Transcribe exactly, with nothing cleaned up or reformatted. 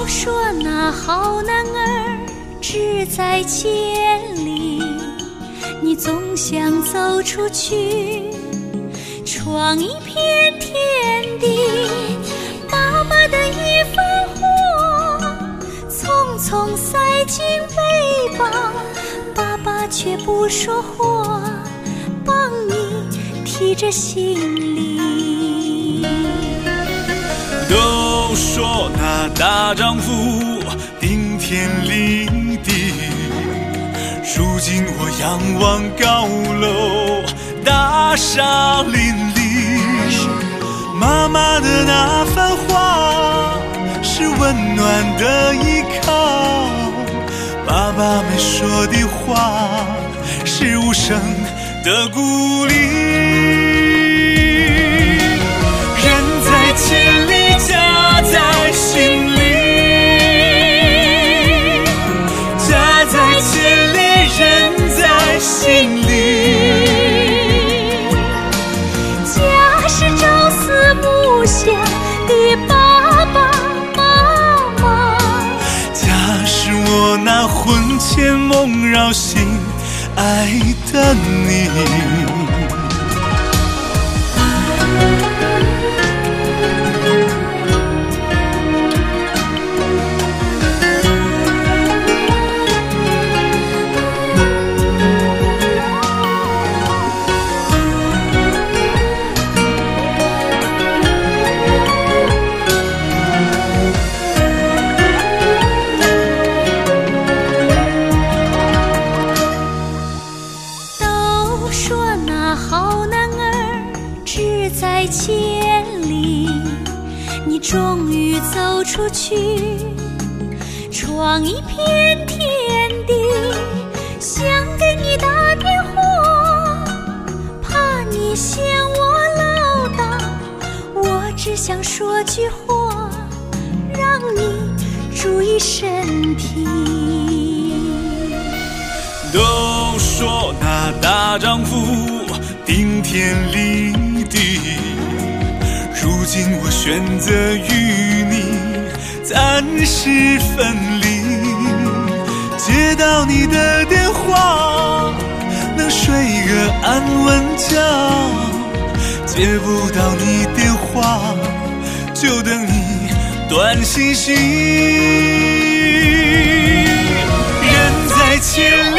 说那好男儿志在千里，你总想走出去，闯一片天地。妈妈的一份火匆匆塞进背包，爸爸却不说话，帮你提着行李。 都说那大丈夫顶天立地，如今我仰望高楼，大厦林立。妈妈的那番话是温暖的依靠，爸爸没说的话是无声的鼓励。人在千里，家在心里，家在千里，人在心里。 家是朝思暮想的爸爸妈妈， 家是我那魂牵梦绕心爱的你。 在千里，你终于走出去，闯一片天地。想给你打电话，怕你嫌我唠叨，我只想说句话，让你注意身体。 都说那大丈夫顶天立地，如今我选择与你暂时分离。接到你的电话，能睡个安稳觉，接不到你电话，就等你短信息。人在千里，